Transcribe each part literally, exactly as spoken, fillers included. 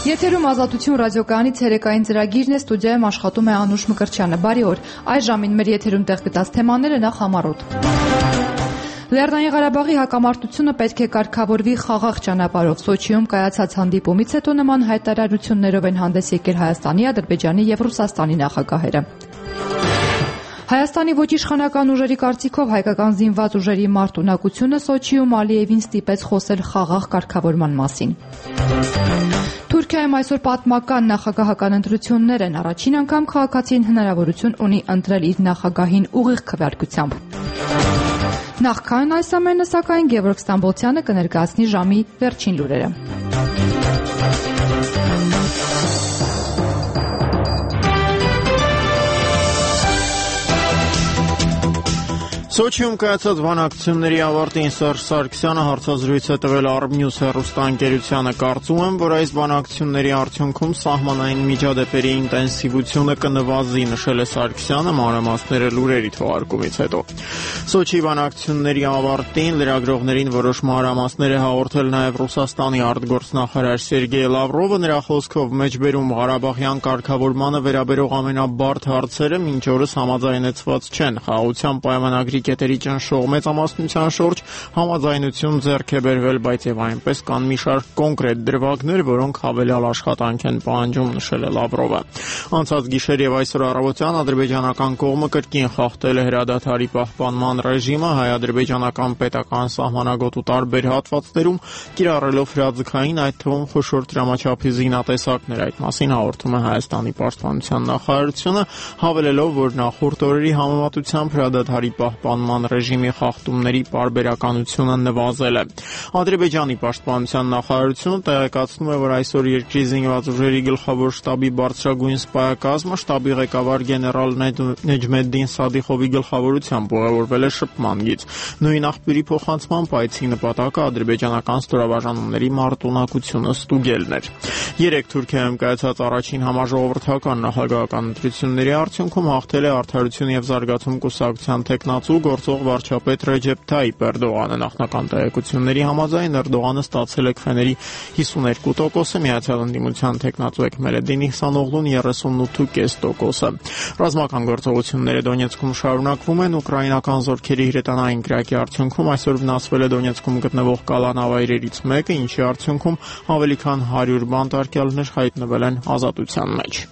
Եթերում Ազատություն ռադիոկայանի ցերեկային ծրագիրն է, ստուդիայում աշխատում է Անուշ Մկրտչյանը։ Բարի օր։ Այս ժամին մեր եթերում տեղ գտած թեմաները նախ համառոտ։ Լեռնային Ղարաբաղի հակամարտությունը պետք է կարգավորվի խաղաղ ճանապարհով։ Սոչիում կայացած հանդիպումից հետո նման հայտարարություններով են հանդես եկել Հայաստանի, Ադրբեջանի եւ Ռուսաստանի նախագահերը։ Հայաստանի ոչ իշխանական ուժերի կարծիքով հայկական զինված ուժերի մարտունակությունը Սոչիում Ալիևին ստիպեց խոսել խաղաղ կարգավորման մասին։ Թուրքիայում այսօր պատմական նախագահական ընտրություններ են։ Առաջին անգամ քաղաքացին հնարավորություն ունի ընտրել իր նախագահին ուղիղ քվեարկությամբ։ Նախքան այս ամենը, սակայն, Գևորգ Ստամբոլցյանը կներկայացնի ժամի վերջին լուրերը։ Սոչիում կայացած բանակցությունների ավարտին Սերժ Սարգսյանը հարցազրույց է տվել Արմնյուս հեռուստաընկերությանը։ Կարծում եմ, որ այս բանակցությունների արդյունքում սահմանային միջադեպերի ինտենսիվությունը կնվազի, նշել է Սարգսյանը մանրամասները լուրերի թողարկումից հետո։ Սոչի բանակցությունների ավարտին լրագրողներին որոշ մանրամասներ է հաղորդել նաև Ռուսաստանի արտգործնախարար Սերգեյ Լավրովը։ Նրա խոսքով մեջբերում Ղարաբաղյան կարգավորմանը վերաբերող ամենաբարդ հարցերը մինչ օրս համաձայնեցված չեն։ Խաղաղության պայմանագրի կետերի ճնշող մեծամասնության շուրջ համաձայնություն ձեռք է բերվել, բայց եւ այնպես կան մի շարք կոնկրետ դրվագներ, որոնք հավելյալ աշխատանք են պահանջում, նշել է Լավրովը։ Անցած գիշեր եւ այսօր առավոտյան ադրբեջանական կողմը կրկին խախտել է հրադադարի պահպանման ռեժիմը հայ-ադրբեջանական պետական սահմանագոտու տարբեր հատվածներում, կիրառելով հրաձգային, այդ թվում խոշոր դրամաչափի զինատեսակներ։ Այդ մասին հաղորդում է Հայաստանի պաշտպանության նախարարությունը, հավելելով, որ նախորդ օրերի համեմատությամբ հրադադարի պահպանման ռեժիմի խախտումների պարբերականությունը նվազել է։ Ադրբեջանի պաշտպանության նախարարությունը տեղեկացնում է, որ այսօր երկրի զինված ուժերի գլխավոր շտաբի բարձրագույն սպայակազմը շտաբի ղեկավար գեներալ Նեջմեդդին Սադիխովի գլխավորությամբ ուղևորվել է շփման գիծ։ Նույն աղբյուրի փոխանցմամբ այցի նպատակը ադրբեջանական ստորաբաժանումների մարտունակությունը ստուգելն էր։ Երեք Թուրքիայում կայացած առաջին համաժողովրդական նախագահական ընտրությունների արդյունքում հաղթել է Արդարություն եւ զարգացում կուսակցության տեխնացու գործող վարչապետ Ռեջեփ Թայիփ Էրդողանը։ Նախնական տեղեկությունների համաձայն Էրդողանը ստացել է քվեների հիսուներկու տոկոսը, Միացյալ Ընդդիմության տեխնացու Էքմելեդին Իհսանօղլուն երեսունութ կես տոկոսը։ Ռազմական գործողությունները Դոնեցկում շարունակվում են։ Ուկրաինական զորքերի հրետանային կրակի արդյունքում այսօր վնասվել է Դոնեցկում գտնվող կալանավայրերից մեկը, ինչի արդյունքում ավելի քան հարյուր բանտարկյալներ հայտնվել են ազատության մեջ։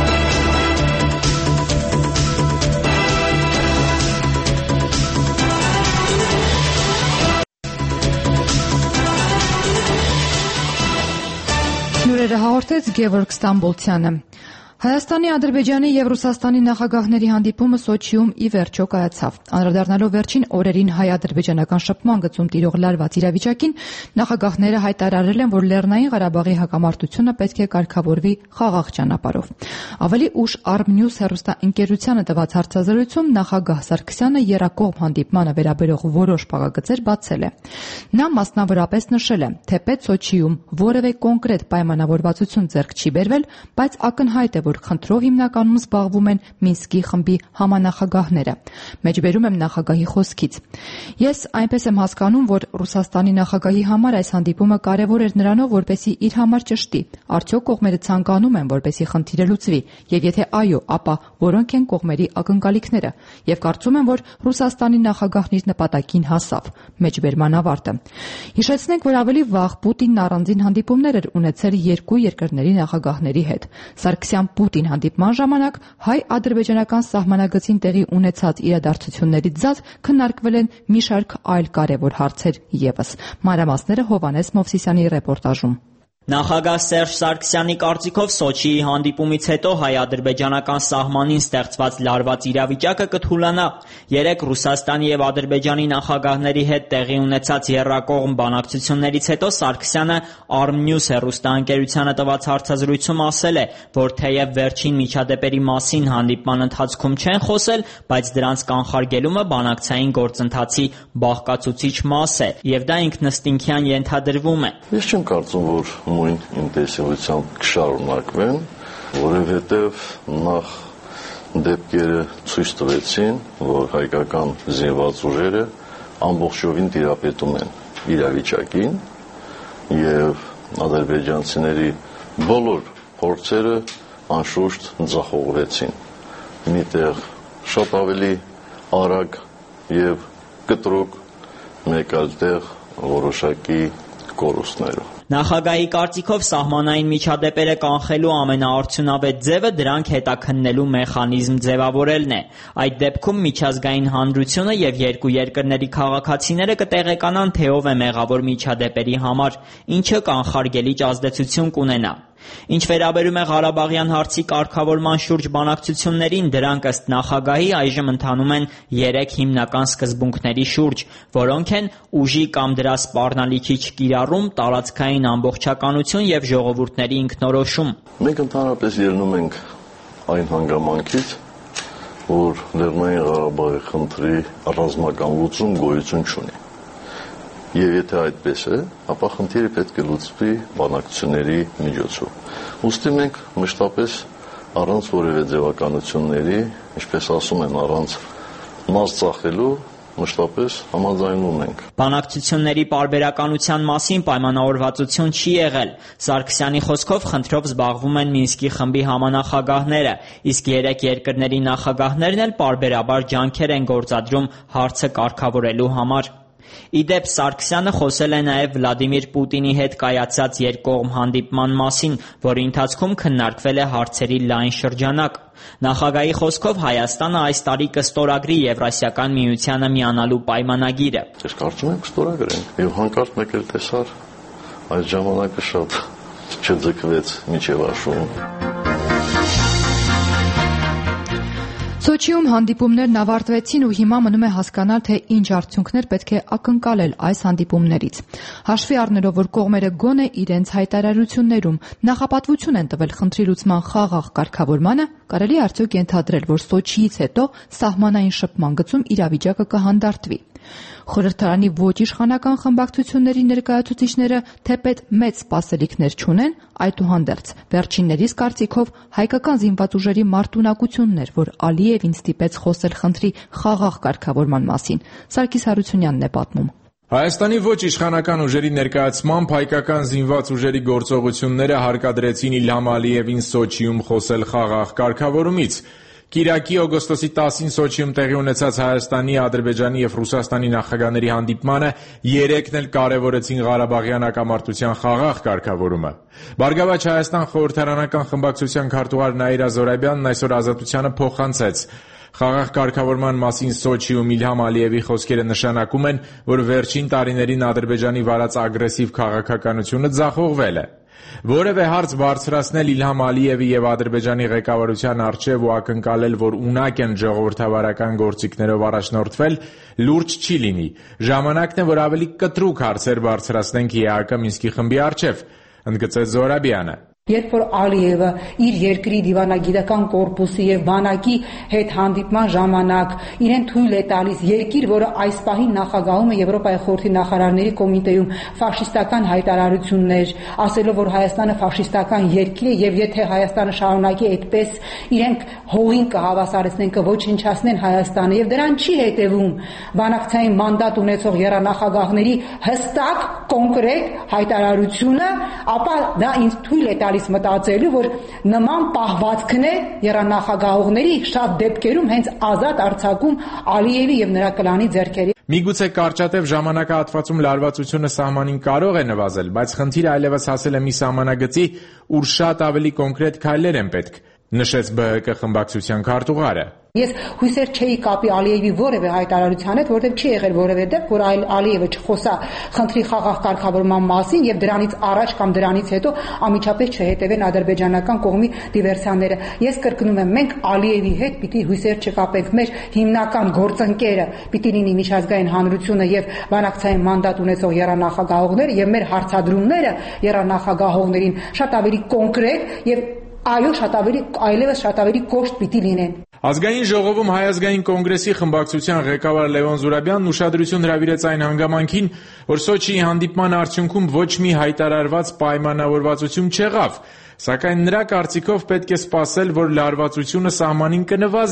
Լուրերը հաղորդեց Գևորգ Ստամբոլցյանը։ Հայաստանի, Ադրբեջանի եւ Ռուսաստանի նախագահների հանդիպումը Սոչիում ի վերջո կայացավ։ Անդրադառնալով վերջին օրերին հայ-ադրբեջանական շփման գծում տիրող լարված իրավիճակին, նախագահները հայտարարել են, որ Լեռնային Ղարաբաղի հակամարտությունը պետք է կարգավորվի խաղաղ ճանապարհով։ Ավելի ուշ Արմնյուս հեռուստաընկերությանը տված հարցազրույցում նախագահ Սարգսյանը եռակողմ հանդիպմանը վերաբերող որոշ փակագծեր բացել է։ Նա մասնավորապես նշել է, թեպետ Սոչիում որևէ կոնկրետ պայմանավորվածություն ձեռք չի բերվել, բայց ակնհայտ է, որ խնդրով հիմնականում զբաղվում են Մինսկի խմբի համանախագահները։ Մեջբերում եմ նախագահի խոսքից։ Ես այնպես եմ հասկանում, որ Ռուսաստանի նախագահի համար այս հանդիպումը կարևոր էր նրանով, որպեսզի իր համար ճշտի, արդյոք կողմերը ցանկանում են, որպեսզի խնդիրը լուծվի, եւ եթե այո, ապա որոնք են կողմերի ակնկալիքները, եւ կարծում եմ, որ Ռուսաստանի նախագահն իր նպատակին հասավ։ Մեջբերման ավարտը։ Հիշեցնենք, որ ավելի վաղ Պուտինն առանձին հանդիպումներ էր ունեցել երկու երկրների նախագահների հետ։ Սարգսյան-Պուտին հանդիպման ժամանակ հայ-ադրբեջանական սահմանագծին տեղի ունեցած իրադարձություններից զատ քննարկվել են մի շարք այլ կարևոր հարցեր ևս։ Մանրամասները Հովհաննես Մովսիսյանի ռեպորտաժում։ Նախագահ Սերժ Սարգսյանի կարծիքով Սոչիի հանդիպումից հետո հայ-ադրբեջանական սահմանին ստեղծված լարված իրավիճակը կթուլանա։ Երեք Ռուսաստանի եւ Ադրբեջանի նախագահների հետ տեղի ունեցած եռակողմ բանակցություններից հետո Սարգսյանը Արմնյուս հեռուստաընկերությանը տված հարցազրույցում ասել է, որ թեև վերջին միջադեպերի մասին հանդիպման ընթացքում չեն խոսել, բայց դրանց կանխարգելումը բանակցային գործընթացի բաղկացուցիչ մաս է, եւ դա ինքնըստինքյան ենթադրվում է։ Ես չեմ կարծում, որ նույն ինտենսիվությամբ կշարունակվեն, որովհետև նախ դեպքերը ցույց տվեցին, որ հայկական զինված ուժերը ամբողջովին տիրապետում են իրավիճակին եւ ադրբեջանցիների բոլոր փորձերը անշուշտ ձախողվեցին։ Միտեղ շատ ավելի արագ եւ կտրուկ, մեկ այլ տեղ որոշակի կորուստներով։ Նախագահի կարծիքով սահմանային միջադեպերը կանխելու ամենաարդյունավետ ձևը դրանք հետաքննելու մեխանիզմ ձևավորելն է։ Այդ դեպքում միջազգային հանրությունը եւ երկու երկրների քաղաքացիները կտեղեկանան, թե ով է մեղավոր միջադեպերի համար, ինչը կանխարգելիչ ազդեցություն կունենա։ Ինչ վերաբերում է Ղարաբաղյան հարցի կարգավորման շուրջ բանակցություններին, դրանք ըստ նախագահի այժմ ընթանում են երեք հիմնական սկզբունքների շուրջ, որոնք են ուժի կամ դրա սպառնալիքի չկիրառում, տարածքային ամբողջականություն եւ ժողովուրդների ինքնորոշում։ Մենք ընդհանրապես ելնում ենք այն հանգամանքից, որ Լեռնային Ղարաբաղի խնդրի ռազմական լուծում գոյություն չունի։ Եվ եթե այդպես է, ապա խնդիրը պետք է լուծվի բանակցությունների միջոցով։ Ուստի մենք մշտապես առանց որևէ ձևականությունների, ինչպես ասում են, առանց մաս ծախելու, մշտապես համաձայնվում ենք։ Բանակցությունների պարբերականության մասին պայմանավորվածություն չի եղել։ Սարգսյանի խոսքով խնդրով զբաղվում են Մինսկի խմբի համանախագահները, իսկ երեք երկրների նախագահներն էլ պարբերաբար ջանքեր են գործադրում հարցը կարգավորելու համար։ Իդեպ Սարգսյանը խոսել է նաև Վլադիմիր Պուտինի հետ կայացած երկկողմ հանդիպման մասին, որի ընթացքում քննարկվել է հարցերի լայն շրջանակ։ Նախագահի խոսքով Հայաստանը այս տարի կստորագրի Եվրասիական միությանը միանալու պայմանագիրը։ Ես կարծում եմ կստորագրենք, եւ հանկարծ մեկ էլ տեսար այս ժամանակը շատ չձգվեց միջև աշուն։ Սոչիում հանդիպումներն ավարտվեցին ու հիմա մնում է հասկանալ, թե ինչ արդյունքներ պետք է ակնկալել այս հանդիպումներից։ Հաշվի առնելով, որ կողմերը գոնե իրենց հայտարարություններում նախապատվություն են տվել խնդրի լուծման խաղաղ կարգավորմանը, կարելի է արդյոք ենթադրել, որ Սոչիից հետո սահմանային շփման գծում իրավիճակը կհանդարտվի։ Խորհրդարանի ոչ իշխանական խմբակցությունների ներկայացուցիչները թեպետ մեծ սպասելիքներ չունեն, այդուհանդերձ վերջիններիս կարծիքով հայկական զինված ուժերի մարտունակությունն էր, որ Ալիևին ստիպեց խոսել խնդրի խաղաղ կարգավորման մասին։ Սարգիս Հարությունյանն է պատմում։ Հայաստանի ոչ իշխանական ուժերի ներկայացմամբ հայկական զինված ուժերի գործողությունները հարկադրեցին Իլհամ Ալիևին Սոչիում խոսել խաղաղ կարգավորումից։ Կիրակի օգոստոսի տասին Սոչիում տեղի ունեցած Հայաստանի, Ադրբեջանի եւ Ռուսաստանի նախագահների հանդիպմանը երեքն էլ կարևորեցին Ղարաբաղյան հակամարտության խաղաղ կարգավորումը։ Բարգավաճ Հայաստան խորհրդարանական խմբակցության քարտուղար Նաիրա Զորաբյանն այսօր Ազատությանը փոխանցեց. Խաղաղ կարգավորման մասին Սոչիում Իլհամ Ալիևի խոսքերը նշանակում են, որ վերջին տարիներին Ադրբեջանի վարած ագրեսիվ քաղաքականությունը ձախողվել է։ Որևէ հարց բարձրացնել Իլհամ Ալիևի եւ Ադրբեջանի ղեկավարության առջեւ ու ակնկալել, որ ունակ են ժողովրդավարական գործիքներով առաջնորդվել, լուրջ չի լինի։ Ժամանակն է, որ ավելի կտրուկ հարցեր բարձրացնենք ԵԱՀԿ Մինսկի խմբի առջեւ, ընդգծեց Զորաբյանը։ Երբ որ Ալիևը իր երկրի դիվանագիտական կորպուսի եւ բանակի հետ հանդիպման ժամանակ իրեն թույլ է տալիս երկիր, որը այս պահին նախագահում է Եվրոպայի խորհրդի նախարարների կոմիտեում ֆաշիստական հայտարարություններ, ասելով, որ Հայաստանը ֆաշիստական երկիր է եւ եթե Հայաստանը շարունակի այդպես, իրենք հողին կհավասարեցնեն, կոչնչացնեն Հայաստանը եւ դրան չի հետեւում բանակցային մանդատ ունեցող եռանախագահների հստակ կոնկրետ հայտարարությունը, ապա դա ինձ թույլ է տալիս մտածելու, որ նման պահվածքն է եռանախագահողների շատ դեպքերում հենց ազատ արձակում Ալիևի եւ նրա կլանի ձեռքերի։ Միգուցե կարճատև ժամանակահատվածում լարվածությունը սահմանին կարող է նվազել, բայց խնդիրը այլևս հասել է մի սահմանագծի, ուր շատ ավելի կոնկրետ քայլեր են պետք, նշեց ԲՀԿ խմբակցության քարտուղարը։ Ես հույսեր չէի կապի Ալիևի որևէ հայտարարության հետ, որտեղ չի եղել որևէ դեպք, որ Ալիևը չխոսա խնդրի խաղաղ կարգավորման մասին եւ դրանից առաջ կամ դրանից հետո անմիջապես չհետևեն ադրբեջանական կողմի դիվերսիաները։ Ես կրկնում եմ, մենք Ալիևի հետ պիտի հույսեր չկապենք։ Մեր հիմնական գործընկերը պիտի լինի միջազգային հանրությունը եւ բանակցային մանդատ ունեցող եռանախագահողները եւ մեր հարցադրումները եռանախագահողներին շատ ավելի կոնկրետ եւ այո, շատ ավելի այլևս շատ ավելի կոշտ պիտի լինեն։ Ազգային ժողովում Հայ ազգային կոնգրեսի խմբակցության ղեկավար Լևոն Զուրաբյանն ուշադրություն հրավիրեց այն հանգամանքին, որ Սոչիի հանդիպման արդյունքում ոչ մի հայտարարված պայմանավորվածություն չեղավ, սակայն նրա կարծիքով պետք է սպասել, որ լարվածությունը սահմանին կնվազի։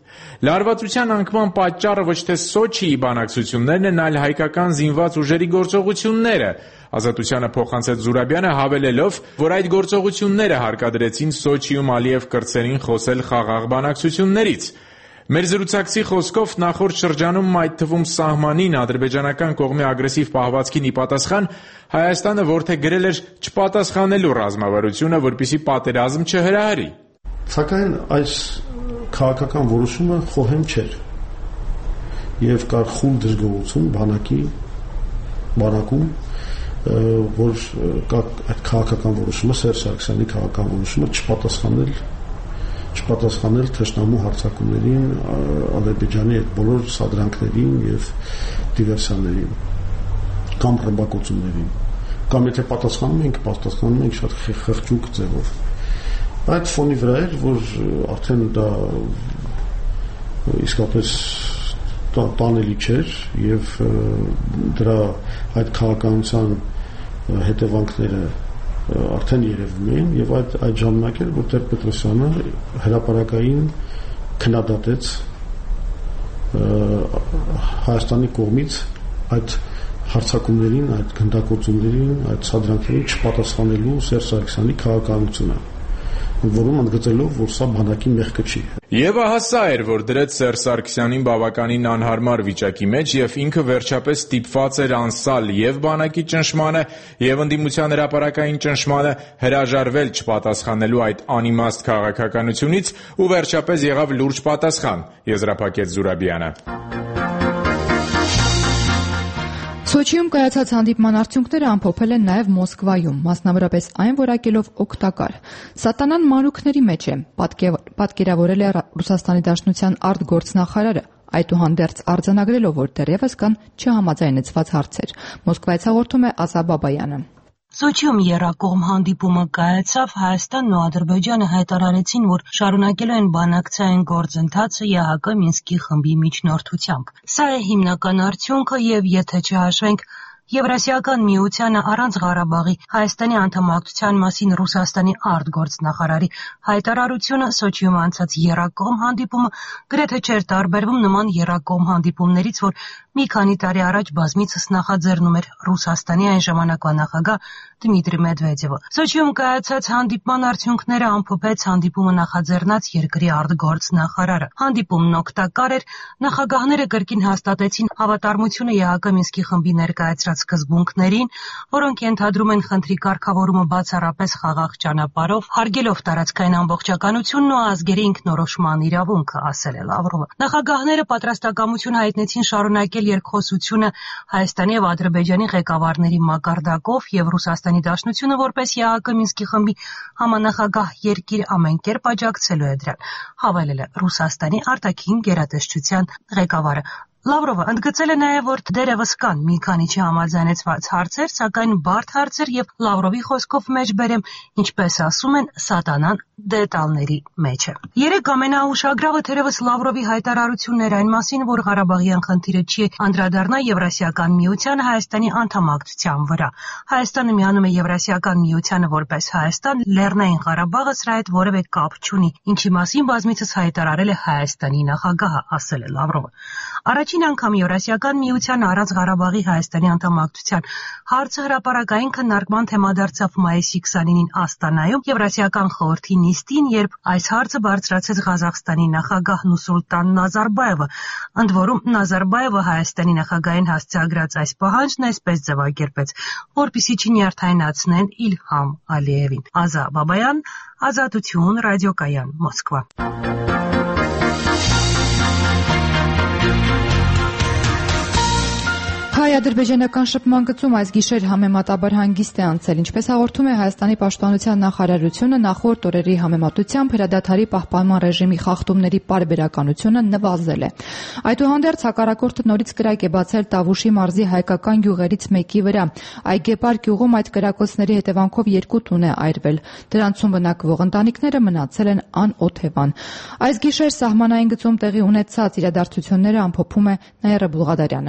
Լարվածության անկման պատճառը ոչ թե Սոչիի բանակցություններն են, այլ հայկական զինված ուժերի գործողությունները։ Ազատությանը փոխանցեց Զուրաբյանը, հավելելով, որ այդ գործողությունները հարկադրեցին Սոչիում Ալիև կրտսերին խոսել խաղաղ բանակցություններից։ Մեր զրուցակցի խոսքով նախորդ շրջանում, այդ թվում սահմանին ադրբեջանական կողմի ագրեսիվ պահվածքին ի պատասխան Հայաստանը որդեգրել էր չպատասխանելու ռազմավարությունը, որպեսզի պատերազմ չհրահրի։ Սակայն այս քաղաքական որոշումը խոհեմ չէր եւ կար խուլ դժգոհություն բանակի բանակում, որ այդ քաղաքական որոշումը Սերժ Սարգսյանի քաղաքական որոշումը չպատասխանել չպատասխանել թշնամու հարձակումներին, Ադրբեջանի այդ բոլոր սադրանքներին եւ դիվերսիաներին կամ ռմբակոծումներին, կամ եթե պատասխանում ենք, պատասխանում ենք շատ խղճուկ ձևով։ Այդ ֆոնի վրա էր, որ արդեն դա իսկապես տանելի չէր եւ դրա այդ քաղաքականության հետևանքները արդեն երևում էին եւ այդ այդ ժամանակ էր, որ Տեր-Պետրոսյանը հրապարակային քննադատեց Հայաստանի կողմից այդ հարձակումներին, այդ գնդակոծումներին, այդ սադրանքներին չպատասխանելու Սերժ Սարգսյանի քաղաքականությունը, որում ընդգծելով, որ սա բանակի մեղքը չի։ Եվ ահա սա էր, որ դրեց Սերժ Սարգսյանին բավականին անհարմար վիճակի մեջ եւ ինքը վերջապես ստիպված էր անսալ եւ բանակի ճնշմանը եւ ընդդիմության հրապարակային ճնշմանը, հրաժարվել չպատասխանելու այդ անիմաստ քաղաքականությունից ու վերջապես եղավ լուրջ պատասխան, եզրափակեց Զուրաբյանը։ Սոչիում կայացած հանդիպման արդյունքները ամփոփել են նաև Մոսկվայում, մասնավորապես այն որակելով օգտակար։ Սատանան մանուկների մեջ է, պատկերավորել է Ռուսաստանի Դաշնության արտգործնախարարը, այդուհանդերձ արձանագրելով, որ դեռևս կան չհամաձայնեցված հարցեր։ Մոսկվայից հաղորդում է Ազա Բաբայանը։ Սոչիում եռակողմ հանդիպումը կայացավ, Հայաստանն ու Ադրբեջանը հայտարարեցին, որ շարունակելու են բանակցային գործընթացը ԵԱՀԿ Մինսկի խմբի միջնորդությամբ։ Սա է հիմնական արդյունքը եւ եթե չհաշվենք Եվրասիական միությանը առանց Ղարաբաղի Հայաստանի անդամակցության մասին Ռուսաստանի արտգործնախարարի հայտարարությունը, Սոչիում անցած եռակողմ հանդիպումը գրեթե չէր տարբերվում նման եռակողմ հանդիպումներից, որ մի քանի տարի առաջ բազմիցս նախաձեռնում էր Ռուսաստանի այն ժամանակվա նախագահ Դմիտրի Մեդվեդևը։ Սոչիում կայացած հանդիպման արդյունքները ամփոփեց հանդիպումը նախաձեռնած երկրի արտգործնախարարը։ Հանդիպումն օգտակար էր, նախագահները կրկին հաստատեցին հավատարմությունը ԵԱՀԿ Մինսկի խմբի ներկայացրած սկզբունքներին, որոնք ենթադրում են խնդրի կարգավորումը բացառապես խաղաղ ճանապարհով, հարգելով տարածքային ամբողջականությունն ու ազգերի ինքնորոշման իրավունքը, ասել է Լավրովը։ Նախագահները պատրաստակամություն հայտնեցին շարունակել երկխոսությունը Հայաստանի եւ Ադրբեջանի ղեկավարների մակարդակով եւ Ռուսաստանի Դաշնությունը որպես ԵԱՀԿ Մինսկի խմբի համանախագահ երկիր ամեն կերպ աջակցելու է դրան, հավելել է Ռուսաստանի արտաքին գերատեսչության ղեկավարը։ Լավրովը ընդգծել է նաև, որ դերևս կան մի քանի չհամաձայնեցված հարցեր, սակայն բարդ հարցեր եւ Լավրովի խոսքով մեջբերեմ, ինչպես ասում են, սատանան դետալների մեջ է։ Երեք ամենաուշագրավը թերևս Լավրովի հայտարարությունն էր այն մասին, որ Ղարաբաղյան խնդիրը չի անդրադառնա Եվրասիական միությանը Հայաստանի անդամակցության վրա։ Հայաստանը միանում է Եվրասիական միությանը որպես Հայաստան, Լեռնային Ղարաբաղը սրա հետ որևէ կապ չունի, ինչի մասին բազմիցս հայտարարել է Հայաստանի նախագահը, ասել է Լավրովը։ Առաջին անգամ Եվրասիական միության առանց Ղարաբաղի Հայաստանի անդամակցության հարցը հրապարակային քննարկման թեմա դարձավ մայիսի քսանինին Աստանայում Եվրասիական խորհրդի նիստին, երբ այս հարցը բարձրացեց Ղազախստանի նախագահ Նուսուլտան Նազարբաևը, ընդ որում Նազարբաևը Հայաստանի նախագահին հասցեագրած այս պահանջն այսպես ձևակերպեց, որպեսզի չնյարդայնացնեն Իլհամ Ալիևին։ Ազա Բաբայան, Ազատություն, ռադիոկայան, Մոսկվա։ Հայ-ադրբեջանական շփման գծում այս գիշեր համեմատաբար հանգիստ է անցել, ինչպես հաղորդում է Հայաստանի պաշտպանության նախարարությունը, նախորդ օրերի համեմատությամբ հրադադարի պահպանման ռեժիմի խախտումների պարբերականությունը նվազել է։ Այդուհանդերձ հակառակորդը նորից կրակ է բացել Տավուշի մարզի հայկական գյուղերից մեկի վրա։ Այգեպար գյուղում այդ կրակոցների հետևանքով երկու տուն է այրվել։ Դրանցում բնակվող ընտանիքները մնացել են անօթևան։ Այս գիշեր սահմանային գծում տեղի ունեցած իրադարձությունները ամփոփում է Նաիրա Բուլղադարյանը։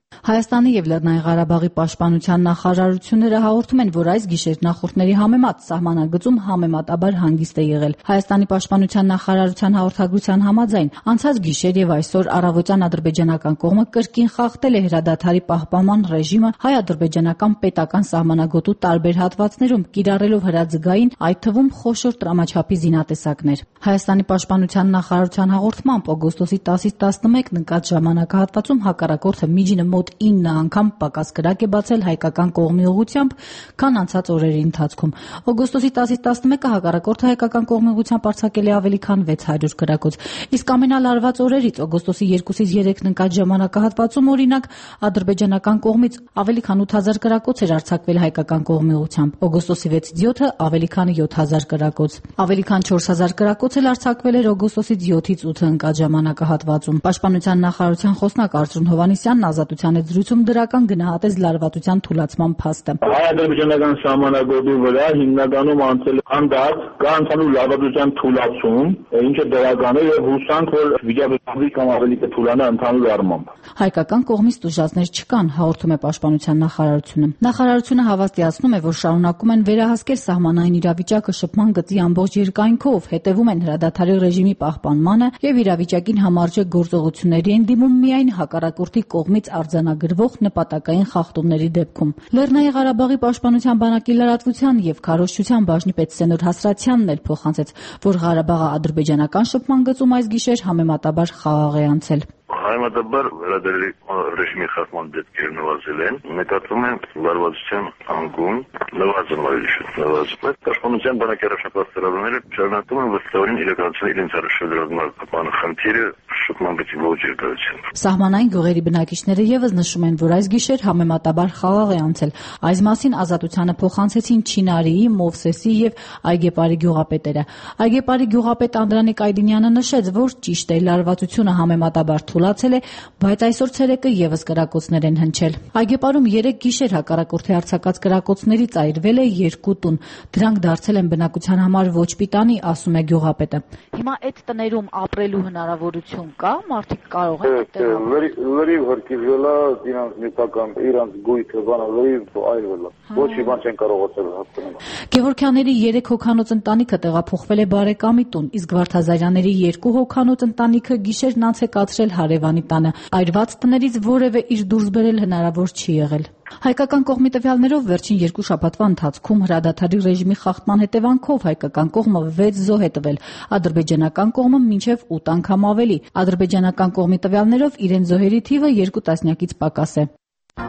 Հայաստանի եւ Լեռնային Ղարաբաղի պաշտպանության նախարարությունները հաղորդում են, որ այս գիշեր նախորդների համեմատ սահմանագծում համեմատաբար հանգիստ է եղել։ Հայաստանի պաշտպանության նախարարության հաղորդագրության համաձայն անցած գիշեր եւ այսօր առավոտյան ադրբեջանական կողմը կրկին խախտել է հրադադարի պահպանման ռեժիմը հայ-ադրբեջանական պետական սահմանագոտու տարբեր հատվածներում, կիրառելով հրաձգային, այդ թվում խոշոր տրամաչափի զինատեսակներ։ Հայաստանի պաշտպանության նախարարության հաղորդմամբ օգոստոսի տասից տասնմեկն ընկած ժամանակահատվածում հակառակորդը միջինը մոտ ինը անգամ պակաս կրակ է բացել հայկական կողմի ուղղությամբ, քան անցած օրերի ընթացքում։ Օգոստոսի տասից տասնմեկը հակառակորդը հայկական կողմի ուղղությամբ արձակել է ավելի քան վեց հարյուր կրակոց։ Իսկ ամենալարված օրերից օգոստոսի երկուսից երեքն ընկած ժամանակահատվածում, օրինակ, ադրբեջանական կողմից ավելի քան ութ հազար կրակոց էր արձակվել հայկական կողմի ուղղությամբ։ Օգոստոսի վեցից յոթը ավելի քան յոթ հազար կրակոց։ Ավելի քան չորս հազար կրակոց էլ արձակվել էր օգոստոսից յոթից ութը ընկած ժամանակահատվածում։ Պաշտպանության նախարարության խոսնակ Արծրուն Հովհաննիսյանն Ազատության հետ զրույցում դրական գնահատեց լարվածության թուլացման փաստը։ Հայ-ադրբեջանական սահմանագոտի վրա հիմնականում անցել անդած կա ընդհանուր լարվածության թուլացում, ինչը դրական է եւ հուսանք, որ վիճակը կամ ավելի կթուլանա ընդհանուր առմամբ։ Հայկական կողմից տուժածներ չկան, հաղորդում է Պաշտպանության նախարարությունը։ Նախարարությունը հավաստիացնում է, որ շարունակում են վերահասկել սահմանային իրավիճակը շփման գծի ամբողջ երկայնքով, հետևում են հրադադարի ռեժիմի պահպանմանը եւ իրավիճակին համարժեք գործողությունների են դիմում միայն հակառակորդի կողմից արձանագրվող նպատակային խախտումների դեպքում։ Լեռնային Ղարաբաղի պաշտպանության բանակի լրատվության եւ քարոզչության բաժնի պետ Սենոր Հասրատյանն էլ փոխանցեց, որ Ղարաբաղը ադրբեջանական շփման գծում այս գիշեր համեմատաբար խաղաղ է անցել։ Համեմատաբար վերադերի ռեժիմի խախտման դեպքեր նվազել են, նկատվում են լարվածության անկում, նվազում ավելի շուտ նվազում է։ Պաշտպանության բանակի առաջապահ ծառայողները շարունակում են վստահորեն իրականացնել իրենց առաջադրական խնդիրը շփման գծի ողջ երկարությամբ։ Սահմանային գյուղերի բնակիչները եւս նշում են, որ այս գիշեր համեմատաբար խաղաղ է անցել։ Այս մասին Ազատությանը փոխանցեցին Չինարիի, Մովսեսի եւ Այգեպարի գյուղապետերը։ Այգեպարի գյուղապետ Անդրանիկ Այդինյանը նշեց, որ ճիշտ է, լարվածությունը համեմատաբար թուլացել է, բայց այսօր ցերեկը եւս կրակոցներ են հնչել։ Այգեպարում երեք գիշեր հակառակորդի արձակած կրակոցներից այրվել է երկու տուն։ Դրանք դարձել են բնակության համար ոչ պիտանի, ասում է գյուղապետը։ Հիմա այդ տներում ապրելու հնարավորություն կա, մարդիկ կարող են այդտեղ։ Լրիվ հրկիզվելա, իրանց միտական, իրանց գույքը, բանը լրիվ այրվելա։ Ոչի բան չեն կարողացել հաղթել։ Գևորգյանների երեք հոգանոց ընտանիքը տեղափոխվել է բարեկամի տուն, իսկ Վարդազարյանների երկու հոգանոց ընտանիքը գիշերն անց է կացրել հարևանի տանը։ Այրված տներից որևէ իր դուրս բերել հնարավոր չի եղել։ Հայկական կողմի տվյալներով վերջին երկու շաբաթվա ընթացքում հրադադարի ռեժիմի խախտման հետևանքով հայկական կողմը վեց զոհ է տվել, ադրբեջանական կողմը մինչև ութ անգամ ավելի։ Ադրբեջանական կողմի տվյալներով իրենց զոհերի թիվը երկու տասնյակից պակաս է։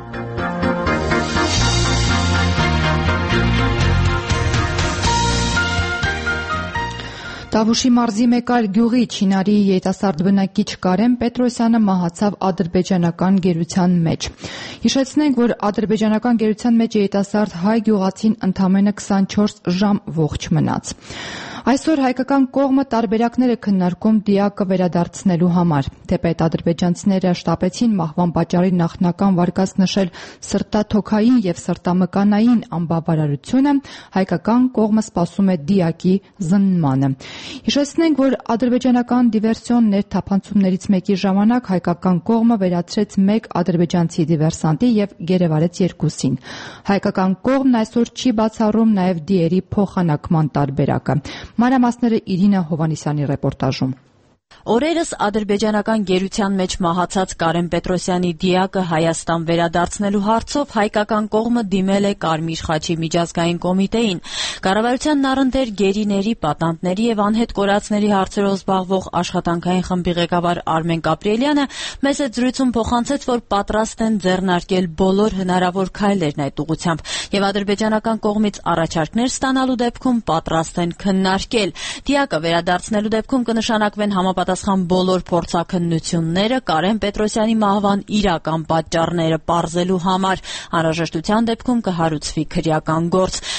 Տավուշի մարզի մեկ այլ գյուղի Չինարիի երիտասարդ բնակիչ Կարեն Պետրոսյանը մահացավ ադրբեջանական գերության մեջ։ Հիշեցնենք, որ ադրբեջանական գերության մեջ երիտասարդ հայ գյուղացին ընդամենը քսանչորս ժամ ողջ մնաց։ Այսօր հայկական կողմը տարբերակներ է քննարկում դիակը վերադարձնելու համար։ Թեպետ ադրբեջանցիները շտապեցին մահվան պատճառի նախնական վարկած նշել սրտաթոքային եւ սրտամկանային անբավարարությունը, հայկական կողմը սպասում է դիակի զննմանը։ Հիշեցնենք, որ ադրբեջանական դիվերսիոն ներթափանցումներից մեկի ժամանակ հայկական կողմը վերացրեց մեկ ադրբեջանցի դիվերսանտի եւ գերեվարեց երկուսին։ Հայկական կողմն այսօր չի բացառում նաեւ դիերի փոխանակման տարբերակը։ Մանրամասները Իրինա Հովհաննիսյանի ռեպորտաժում։ Օրերս ադրբեջանական գերության մեջ մահացած Կարեն Պետրոսյանի դիակը Հայաստան վերադարձնելու հարցով հայկական կողմը դիմել է Կարմիր խաչի միջազգային կոմիտեին։ Կառավարությանն առընթեր գերիների, պատանդների եւ անհետ կորածների հարցերով զբաղվող աշխատանքային խմբի ղեկավար Արմեն Կապրիելյանը մեծ զրույցում փոխանցեց, որ պատրաստ են ձեռնարկել բոլոր հնարավոր քայլերն այդ ուղղությամբ եւ ադրբեջանական կողմից առաջարկներ ստանալու դեպքում պատրաստ են քննարկել։ Դիակը վերադարձնելու դեպքում կնշանակվեն համապատասխան բոլոր փորձաքննությունները Կարեն Պետրոսյանի մահվան իրական պատճառները պարզելու համար։ Անհրաժեշտության դեպքում կհարուցվի քրեական գործ։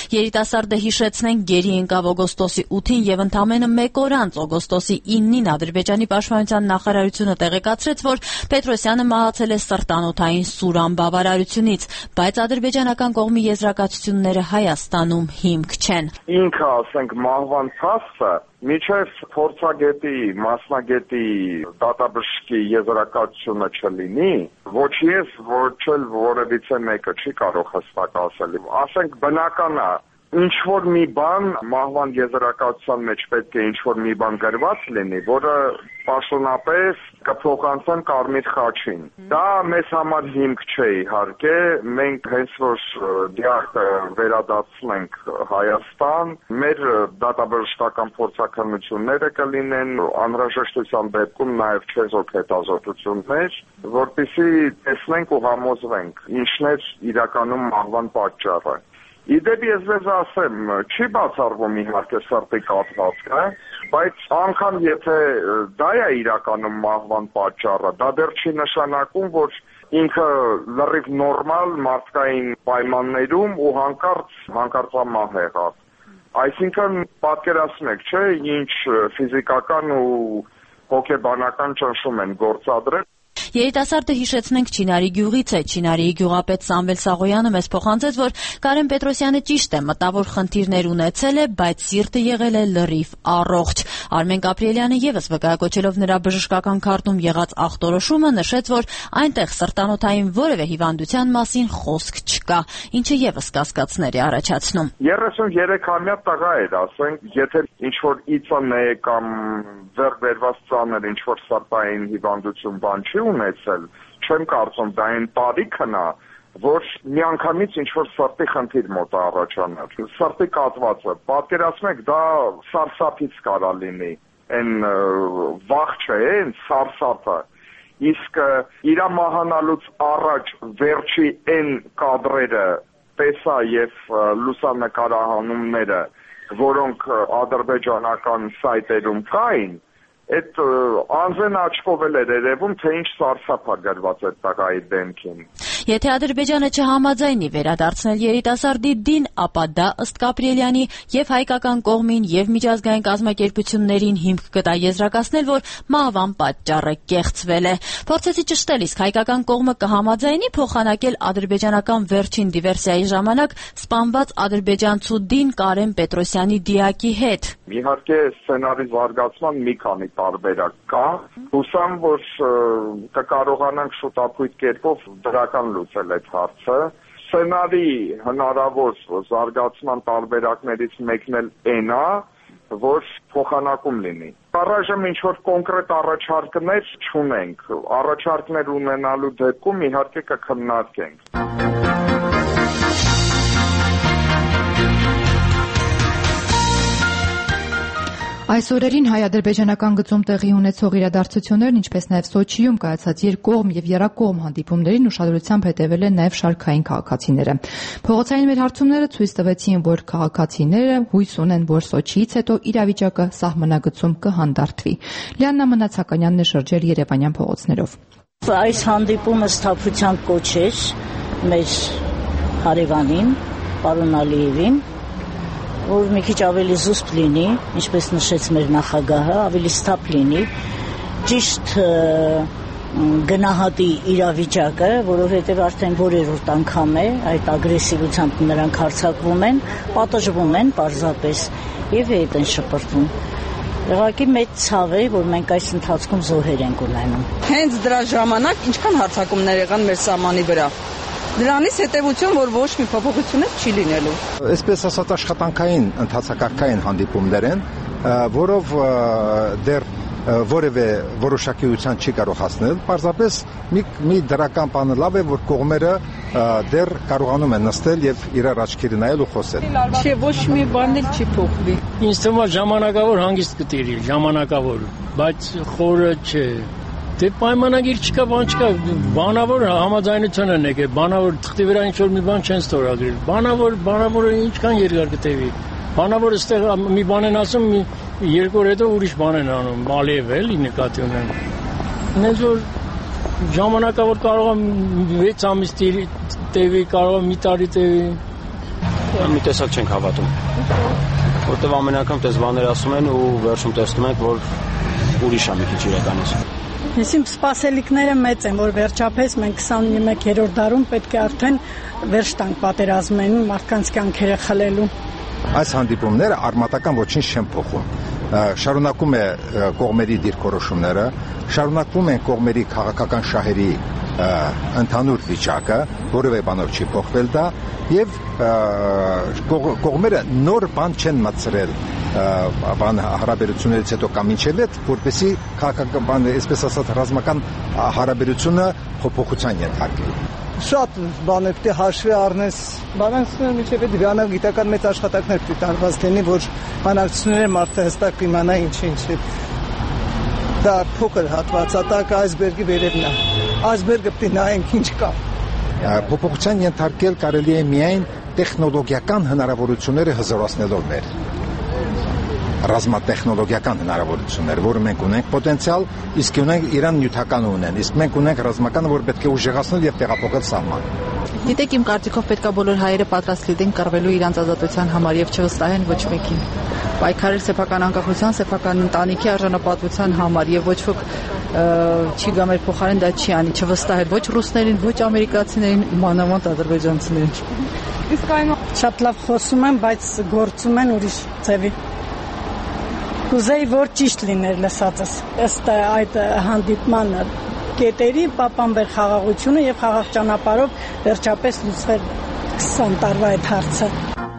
Երիտասարդը հիշեցնենք գերի ընկավ օգոստոսի ութին եւ ընդամենը մեկ օր անց օգոստոսի իննին Ադրբեջանի պաշտպանության նախարարությունը տեղեկացրեց, որ Պետրոսյանը մահացել է սրտանոթային սուր անբավարարությունից, բայց ադրբեջանական կողմի եզրակացությունները Հայաստանում հիմք չեն։ Ինքը, ասենք, մահվան փաստը միջև փորձագետի, մասնագետի, դատաբժշկի եզրակացությունը չլինի, ոչ ես, ոչ էլ որևիցե մեկը չի կարող հստակ ասել։ Ասենք, բնական է, ինչ-որ մի բան մահվան եզրակացության մեջ պետք է ինչ-որ մի բան գրված լինի, որը պաշտոնապես կփոխանցեն Կարմիր խաչին։ Դա մեզ համար հիմք չէ, իհարկե, մենք հենց որ դիակը վերադարձնենք Հայաստան, մեր դատաբժշկական փորձաքննությունները կլինեն, անհրաժեշտության դեպքում նաև չեզոք հետազոտություններ, որպեսզի տեսնենք ու համոզվենք ինչն է իրականում մահվան պատճառը։ Իդեպ ես ձեզ ասեմ, չի բացառվում իհարկե սրտի կաթվածքը, բայց անգամ եթե դա է իրականում մահվան պատճառը, դա դեռ չի նշանակում, որ ինքը լրիվ նորմալ մարդկային պայմաններում ու հանկարծ հանկարծամահ եղավ։ Այսինքն պատկերացնեք, չէ, ինչ ֆիզիկական ու հոգեբանական ճնշում են գործադրել։ Երիտասարդը հիշեցնենք Չինարի գյուղից է։ Չինարիի գյուղապետ Սամվել Սաղոյանը մեզ փոխանցեց, որ Կարեն Պետրոսյանը ճիշտ է, մտավոր խնդիրներ ունեցել է, բայց սիրտը եղել է լրիվ առողջ։ Արմեն Կապրիելյանը եւս վկայակոչելով նրա բժշկական քարտում եղած ախտորոշումը նշեց, որ այնտեղ սրտանոթային որևէ հիվանդության մասին խոսք չկա, ինչը եւս կասկածներ է առաջացնում։ երեսուներեքամյա տղա էր, ասենք, եթե ինչ-որ իծն է կամ ձեռբերված ծանր ինչ-որ սրտային հիվանդություն բան չի ունեցել, չեմ կարծում դա այն տարիքն է, որ միանգամից ինչ-որ սրտի խնդիր մոտ առաջանար։ Սրտի կաթվածը, պատկերացնեք, դա սարսափից կարա լինի, այն վախ չէ, այն սարսափը։ Իսկ իր մահանալուց առաջ վերջի այն կադրերը տեսա եւ լուսանկարահանումները, որոնք ադրբեջանական սայթերում կային, այդ անձեն աչքով էլ էր երևում, թե ինչ սարսափ է գրված այդ տղայի դեմքին։ Եթե Ադրբեջանը չհամաձայնի վերադարձնել երիտասարդի դին, ապա դա ըստ Կապրիելյանի եւ հայկական կողմին եւ միջազգային կազմակերպություններին հիմք կտա եզրակացնել, որ մահվան պատճառը կեղծվել է։ Փորձեցի ճշտել, իսկ հայկական կողմը կհամաձայնի փոխանակել ադրբեջանական վերջին դիվերսիայի ժամանակ սպանված ադրբեջանցու դին Կարեն Պետրոսյանի դիակի հետ։ Իհարկե սցենարի զարգացման մի քանի տարբերակ կա։ Հուսամ, որ կկարողանանք շուտապույտ կերպով դրական լուծել այդ հարցը։ Սցենարի հնարավոր զարգացման տարբերակներից մեկն էլ այն է, որ փոխանակում լինի։ Առայժմ ինչ-որ կոնկրետ առաջարկներ չունենք։ Առաջարկներ ունենալու դեպքում իհարկե կքննարկենք։ Այս օրերին հայ-ադրբեջանական գծում տեղի ունեցող իրադարձություններն, ինչպես նաև Սոչիում կայացած երկկողմ եւ եռակողմ հանդիպումներին ուշադրությամբ հետևել են նաև շարքային քաղաքացիները։ Փողոցային մեր հարցումները ցույց տվեցին, որ քաղաքացիները հույս ունեն, որ Սոչիից հետո իրավիճակը սահմանագծում կհանդարտվի։ Լիաննա Մնացականյանն է շրջել երևանյան փողոցներով։ Այս հանդիպումը սթափության կոչ էր մեր հարևանին, պարոն Ալիևին, որ մի քիչ ավելի զուսպ լինի, ինչպես նշեց մեր նախագահը, ավելի սթափ լինի, ճիշտ գնահատի իրավիճակը, որովհետև արդեն որերորդ անգամ է այդ ագրեսիվությամբ նրանք հարձակվում են, պատժվում են պարզապես եւ հետ են շպրտվում։ Ուղղակի մեծ ցավ է, որ մենք այս ընթացքում զոհեր ենք ունենում։ Հենց դրա ժամանակ ինչքան հարձակումներ եղան մեր սահմանի վրա։ Դրանից հետևություն, որ ոչ մի փոփոխություն չի լինելու։ Այսպես ասած աշխատանքային ընթացակարգային հանդիպումներ են, որով դեռ որևէ որոշակիության չի կարող հասնել, պարզապես մի, մի դրական բանը լավ է, որ կողմերը դեռ կարողանում են նստել եւ իրար աչքերի նայել ու խոսել։ Չէ, ոչ մի բան էլ չի փոխվի։ Ինձ թվում է ժամանակավոր հանգիստ կտիրի, ժամանակավոր, բայց խորը չէ։ Դե պայմանագիր չկա, բան չկա, բանավոր համաձայնություն են եկել, բանավոր թղթի վրա ինչ-որ մի բան չեն ստորագրել, բանավոր, բանավորը ինչքան երկար կտևի, բանավորը ստեղ մի բան են ասում, երկու օր հետո ուրիշ բան են անում, Ալիև էլի նկատի ունեն, նենց որ ժամանակավոր կարող է վեց ամիս տևի, կարող է մի տարի տևի, Մի տեսակ չենք հավատում, որտեղ ամեն անգամ տես բաներ ասում են ու վերջում տեսնում ենք, որ ուրիշ է մի քիչ իրականացում։ Իմ սպասելիքները մեծ են, որ վերջապես մենք քսաներորդ դարում պետք է արդեն վերջ տանք պատերազմին, մարդկանց կյանքերը խլելու։ Այս հանդիպումները արմատական ոչինչ չեն փոխում։ Շարունակում է կողմերի դիրքորոշումները, շարունակվում են կողմերի քաղաքական շահերի ընդհանուր վիճակը, որևէ բանով չի փոխվել դա, եւ կողմերը նոր բան չեն մտցրել բան հարաբերություններից հետո կամ ինչել է, որպեսզի քաղաքական բան, այսպես ասած, ռազմական հարաբերությունը փոփոխության ենթարկվի։ Շատ բաներ պետք է հաշվի առնես, բանակցությունները միջև է դրանով գիտական մեծ աշխատանքներ պետք է տարված լինի, որ բանակցությունները մարդը հստակ իմանա ինչ-ինչ է։ Դա փոքր հատված, ատակ այսբերգի վերևն է։ Այսբերգը պետք է նայենք ինչ կա։ Փոփոխության ենթարկել կարելի է միայն տեխնոլոգիական հնարավորությունները հզորացնելով մեր ռազմատեխնոլոգիական հնարավորություններ, որը մենք ունենք պոտենցիալ, իսկ ունենք Իրան նյութական ունեն, իսկ մենք ունենք ռազմականը, որ պետք է ուժեղացնել եւ տեղափոխել սահման։ Գիտեք, իմ կարծիքով պետք է բոլոր հայերը պատրաստ լինեն կռվելու իրանց ազատության համար եւ չվստահեն ոչ մեկին։ Պայքարել սեփական անկախության, սեփական ընտանիքի արժանապատվության համար եւ ոչ ոք չի գա մեր փոխարեն դա չի անի, չվստահել ոչ ռուսներին, ոչ ամերիկացիներին, մանավանդ ադրբեջանցիներին։ Իսկ այն շատ լավ խոսում են, բայց գործում են ուրիշ ձևի։ Կուզեի, որ ճիշտ լիներ լսածս, ըստ այդ հանդիպման կետերի պապանբեր խաղաղությունը եւ խաղաղ ճանապարհով վերջապես լուծվել քսան տարվա այդ հարցը։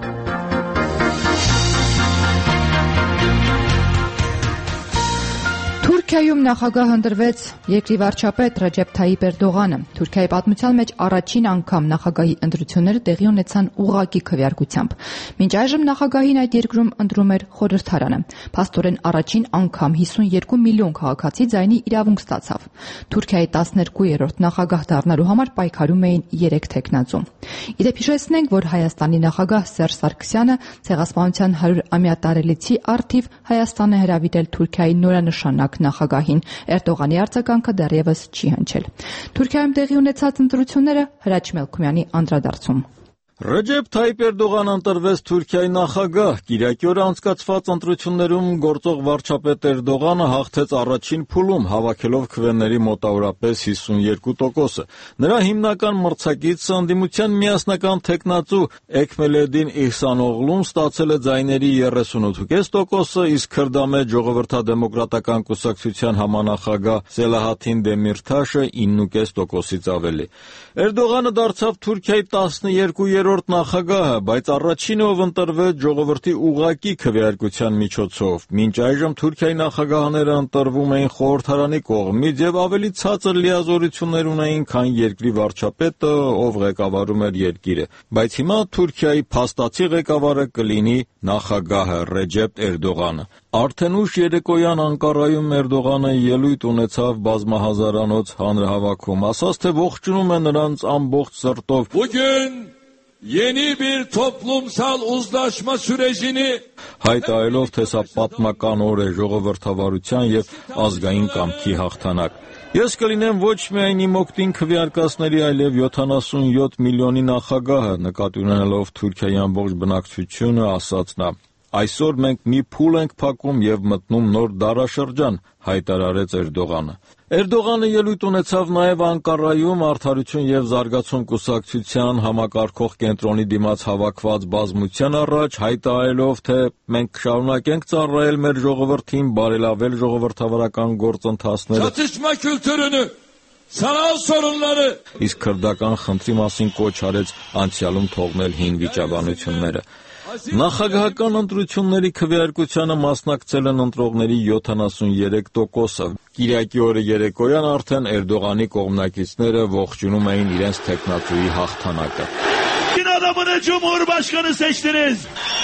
Թուրքիայում նախագահ ընտրվեց երկրի վարչապետ Ռեջեփ Թայիպ Էրդողանը։ Թուրքիայի պատմության մեջ առաջին անգամ նախագահի ընտրությունները տեղի ունեցան ուղղակի քվեարկությամբ։ Մինչ այժմ նախագահին այդ երկրում ընտրում էր խորհրդարանը։ Փաստորեն առաջին անգամ հիսունյոթ միլիոն քաղաքացի ձայնի իրավունք ստացավ։ Թուրքիայի տասներկուերորդ նախագահ դառնալու համար պայքարում էին երեք թեկնածու։ Իդեպ հիշեցնենք, որ Հայաստանի նախագահ Սերժ Սարգսյանը ցեղասպանության հարյուրամյա տարելիցի առթիվ Հայաստան է հրավիրել Թուրքիայի նորանշանակ նախագահին։ Էրդողանի արձագանքը դեռևս չի հնչել։ Թուրքիայում տեղի ունեցած ընտրությունները Հրաչ Մելքումյանի անդրադարձում։ Ռեջեփ Թայիպ Էրդողան ընտրվեց Թուրքիայի նախագահ։ Կիրակի օրը անցկացված ընտրություններում գործող վարչապետ Էրդողանը հաղթեց առաջին փուլում, հավաքելով քվեների մոտավորապես հիսունյոթ տոկոսը։ Նրա հիմնական մրցակիցը ընդդիմության միասնական թեկնածու Էքմելեդին Իհսանօղլուն ստացել է ձայների երեսունութ կես տոկոսը, իսկ Քրդամետ ժողովրդադեմոկրատական կուսակցության համանախագահ Սելահաթին Դեմիրթաշը ինը կես տոկոսից ավելի։ Էրդողանը դարձավ Թուրքիայի տասներկուերորդ նախագահը, բայց առաջինը, ով ընտրվեց ժողովրդի ուղղակի քվեարկության միջոցով։ Մինչ այժմ Թուրքիայի նախագահները ընտրվում էին խորհրդարանի կողմից եւ ավելի ցածր լիազորություններ ունեին, քան երկրի վարչապետը, ով ղեկավարում էր երկիրը։ Բայց հիմա Թուրքիայի փաստացի ղեկավարը կլինի նախագահը Ռեջեփ Էրդողանը։ Արդեն ուշ երեկոյան Անկարայում Էրդողանը ելույթ ունեցավ բազմահազարանոց հանրահավաքում, ասաց, թե ողջունում է նրանց ամբողջ սրտով։ Bugün yeni bir toplumsal uzlaşma sürecini հայտարարելով, թե սա պատմական օր է ժողովրդավարության եւ ազգային կամքի հաղթանակ։ Ես կլինեմ ոչ միայն իմ օգտին քվեարկածների, այլև յոթանասունյոթ միլիոնի նախագահը, նկատի ունենալով Թուրքիայի ամբողջ բնակչությունը, ասաց նա։ Այսօր մենք մի փուլ ենք փակում եւ մտնում նոր դարաշրջան, հայտարարեց Էրդողանը։ Էրդողանը ելույթ ունեցավ նաեւ Անկարայում Արդարություն եւ զարգացում կուսակցության համակարգող կենտրոնի դիմաց հավաքված բազմության առաջ, հայտարարելով, թե մենք կշարունակենք ծառայել մեր ժողովրդին, բարելավել ժողովրդավարական գործընթացները, çatışma kültürünü, sanal sorunları, իսկ քրդական խնդրի մասին կոչ արեց անցյալում թողնել հին վիճաբանությունները։ Նախագահական ընտրությունների քվեարկությանը մասնակցել են ընտրողների յոթանասունյոթ տոկոսը։ Կիրակի օրը երեկոյան արդեն Էրդողանի կողմնակիցները ողջունում էին իրենց թեկնածուի հաղթանակը։ Kim adamını Cumhurbaşkanı seçtiniz?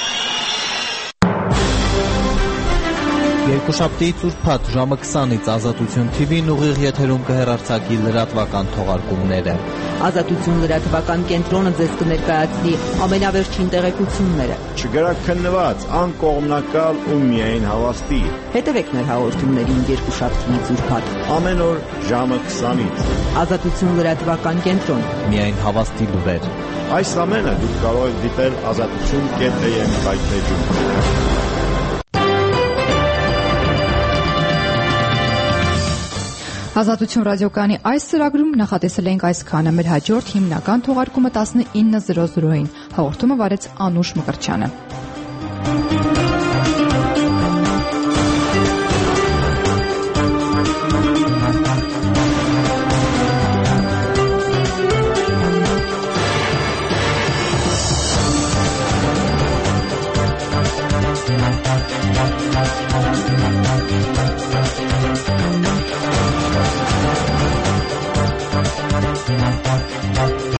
Երկուշաբթիից ուրբաթ ժամը քսանից Ազատություն թի վին ուղիղ եթերում կհեռարձակի լրատվական թողարկումները։ Ազատություն լրատվական կենտրոնը ձեզ կներկայացնի ամենավերջին տեղեկությունները։ Չգրակ քննված, անկողմնակալ ու միայն հավաստի։ Հետևեք մեր հաղորդումներին երկուշաբթիից ուրբաթ ամեն օր ժամը քսանից։ Ազատություն լրատվական կենտրոն։ Միայն հավաստի լուրեր։ Այս ամենը դուք կարող եք դիտել ազատություն կետ էմ վայբեջում։ Ազատություն ռադիոկայանի այս ծրագրում նախատեսել ենք այսքանը։ Մեր հաջորդ հիմնական թողարկումը տասնինը զրո զրոին։ Հաղորդումը վարեց Անուշ Մկրտչյանը։